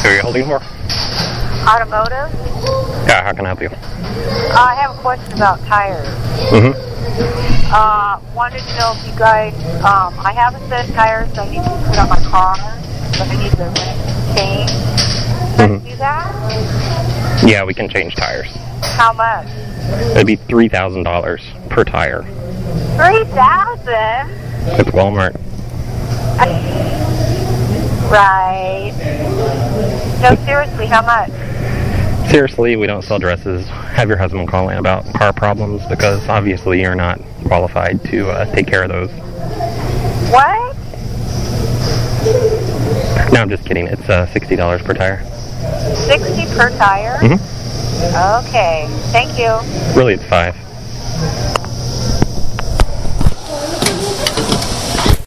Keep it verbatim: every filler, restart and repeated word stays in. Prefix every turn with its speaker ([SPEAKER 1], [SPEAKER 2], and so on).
[SPEAKER 1] Who are you holding for?
[SPEAKER 2] Automotive.
[SPEAKER 1] Yeah, how can I help you?
[SPEAKER 2] Uh, I have a question about tires.
[SPEAKER 1] Mm-hmm.
[SPEAKER 2] Uh, wanted to know if you guys, um, I have a set of tires I need to put on my car, but I need the rim change. Can
[SPEAKER 1] Mm-hmm.
[SPEAKER 2] you do that?
[SPEAKER 1] Yeah, we can change tires.
[SPEAKER 2] How much?
[SPEAKER 1] It'd be three thousand dollars per tire.
[SPEAKER 2] Three thousand.
[SPEAKER 1] It's Walmart.
[SPEAKER 2] Right. No, seriously, how much?
[SPEAKER 1] Seriously, we don't sell dresses. Have your husband call in about car problems because obviously you're not qualified to uh, take care of those.
[SPEAKER 2] What?
[SPEAKER 1] No, I'm just kidding. It's uh, sixty dollars per tire.
[SPEAKER 2] Sixty per tire.
[SPEAKER 1] Mm-hmm.
[SPEAKER 2] Okay. Thank you.
[SPEAKER 1] Really, it's five.